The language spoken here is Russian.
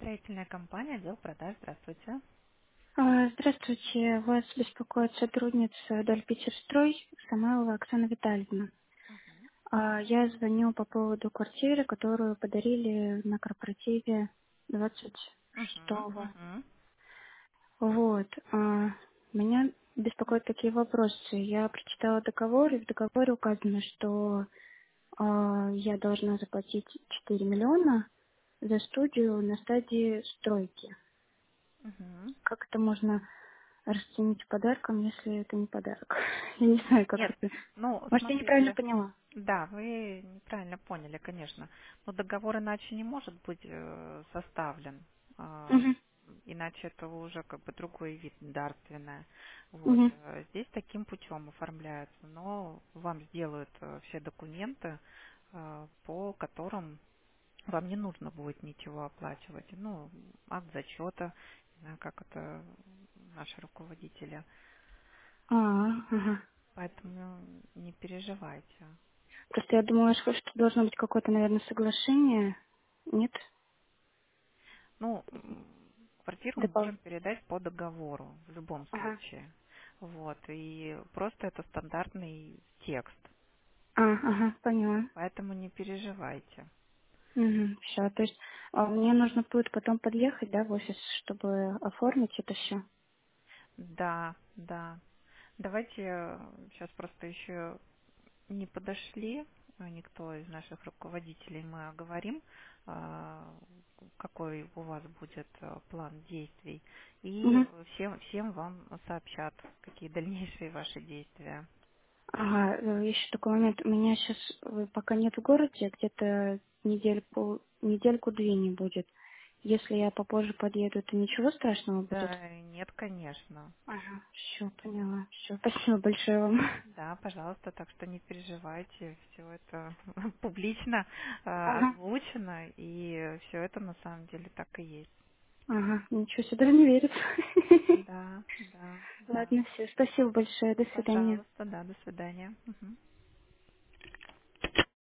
Строительная компания, отдел продаж. Здравствуйте. Здравствуйте, вас беспокоит сотрудница Дальпетерстрой Самойлова Оксана Витальевна. Я звоню по поводу квартиры, которую подарили на корпоративе Угу, 26-го. угу. Вот. Меня беспокоят такие вопросы. Я прочитала договор, и в договоре указано, что я должна заплатить 4 миллиона за студию на стадии стройки. Угу. Как это можно расценить подарком, если это не подарок? Я не знаю, как Нет, это. ну, Может, я неправильно смотрите, поняла? да, вы неправильно поняли, конечно. Но договор иначе не может быть составлен. а, Угу, Иначе это уже как бы другой вид дарственное. Вот. угу. Здесь таким путем оформляется, но вам сделают все документы, по которым вам не нужно будет ничего оплачивать. Ну, акт зачета, не знаю, как это наши руководители. Ага. Поэтому не переживайте. Просто я думала, что должно быть какое-то, наверное, соглашение. Нет? Ну, квартиру мы можем Дополнительно. передать по договору в любом Ага. случае. Вот. И просто это стандартный текст. Ага, поняла. Поэтому не переживайте. Угу, все. То есть мне нужно будет потом подъехать, да, в офис, чтобы оформить это все. Да, да. Давайте сейчас просто еще не подошли никто из наших руководителей, мы оговорим, какой у вас будет план действий, и Угу. всем вам сообщат, какие дальнейшие ваши действия. Ага, еще такой момент. У меня сейчас пока нет в городе, где-то недельку-две не будет. Если я попозже подъеду, то ничего страшного будет? Да, нет, конечно. Ага, все, поняла. Все, спасибо большое вам. Да, пожалуйста, так что не переживайте, все это публично Ага, озвучено, и все это на самом деле так и есть. ага, ничего себе, даже не верится. Да, да, да. Ладно, все, спасибо большое, до свидания. Пожалуйста, да, до свидания. Мгм.